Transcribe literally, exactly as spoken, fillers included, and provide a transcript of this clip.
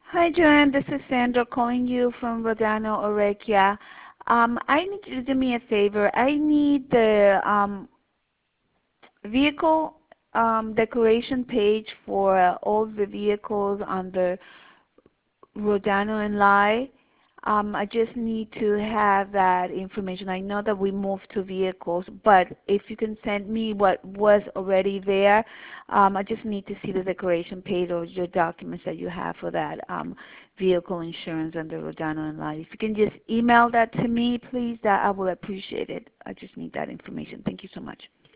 Hi, Joanne. This is Sandra calling you from Rodano, Orekia. Um, I need you to do me a favor. I need the um, vehicle um, declaration page for all the vehicles on the Rodano and Lai. Um, I just need to have that information. I know that we moved to vehicles, but if you can send me what was already there, um, I just need to see the declaration page or your documents that you have for that um, vehicle insurance under Rodano and Lai. If you can just email that to me, please, that I will appreciate it. I just need that information. Thank you so much.